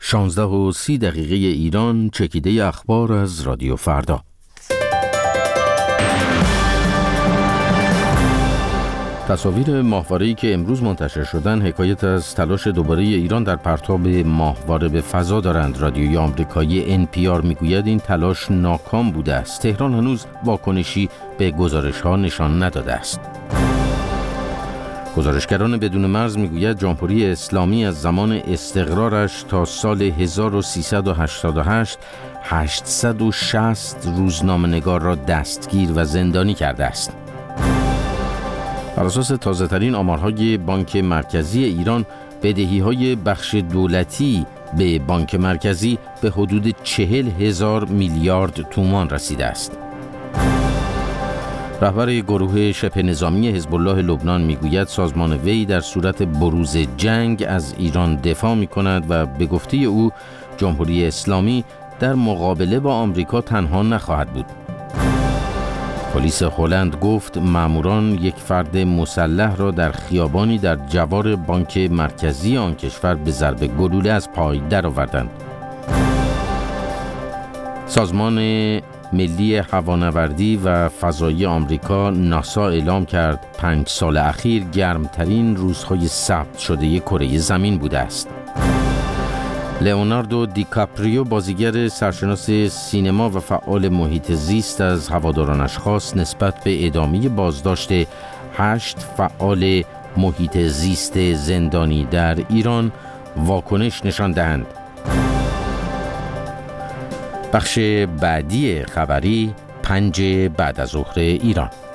16:30 ایران. چکیده اخبار از رادیو فردا. تصاویر ماهواره‌ای که امروز منتشر شدن حکایت از تلاش دوباره ایران در پرتاب ماهواره به فضا دارند. رادیوی آمریکایی NPR میگوید این تلاش ناکام بوده است. تهران هنوز واکنشی به گزارش‌ها نشان نداده است. گزارشگران بدون مرز میگوید جمهوری اسلامی از زمان استقرارش تا سال 1388 860 روزنامه‌نگار را دستگیر و زندانی کرده است. بر اساس تازه‌ترین آمارهای بانک مرکزی ایران، بدهی‌های بخش دولتی به بانک مرکزی به حدود 40,000 میلیارد تومان رسیده است. رهبر گروه شبه نظامی حزب الله لبنان میگوید سازمان وی در صورت بروز جنگ از ایران دفاع می‌کند و به گفته او جمهوری اسلامی در مقابله با آمریکا تنها نخواهد بود. پلیس هلند گفت ماموران یک فرد مسلح را در خیابانی در جوار بانک مرکزی آن کشور به ضرب گلوله از پای درآوردند. سازمان ملی هوانوردی و فضایی آمریکا ناسا اعلام کرد 5 سال اخیر گرمترین روزهای ثبت شده کره زمین بوده است. لئوناردو دیکاپریو بازیگر سرشناس سینما و فعال محیط زیست از هوادارانش خواست نسبت به ادامه بازداشت 8 فعال محیط زیست زندانی در ایران واکنش نشان دهند. بخش بعدی خبری 5 بعد از ظهر ایران.